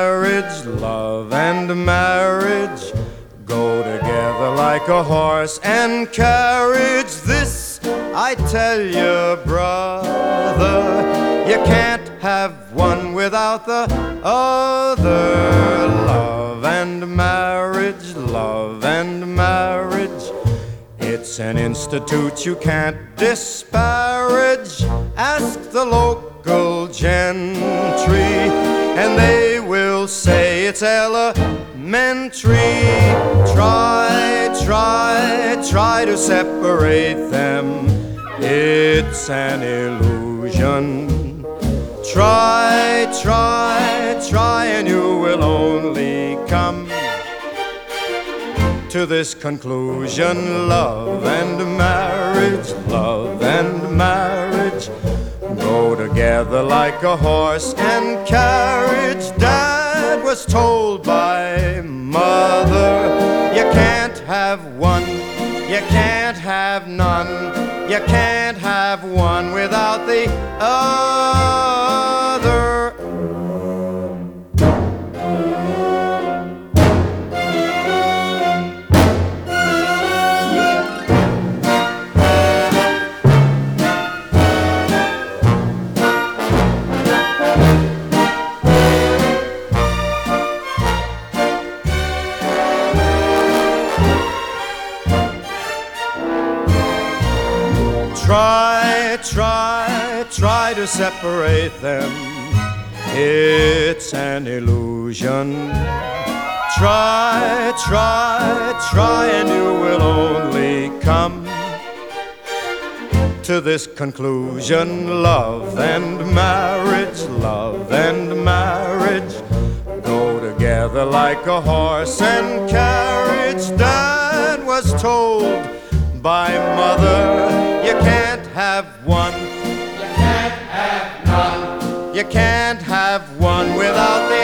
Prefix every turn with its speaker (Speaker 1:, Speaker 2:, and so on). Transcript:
Speaker 1: marriage, love and marriage go together like a horse and carriage. This I tell you, brother, you can't have one without the other. Love and marriage, love and marriage, it's an institute you can't disparage. Ask the local gentry and they will say it's elementary. Try to separate them, it's an illusion. Try and you will only come to this conclusion. Love and marriage, love and marriage go together like a horse and carriage. Dad was told by mother, you can't have one, you can't have none, you can't have one without the other. Try to separate them, it's an illusion. Try and you will only come to this conclusion. Love and marriage, love and marriage go together like a horse and carriage. Dad was told by mother, you can't have one, you can't have none, you can't have one without the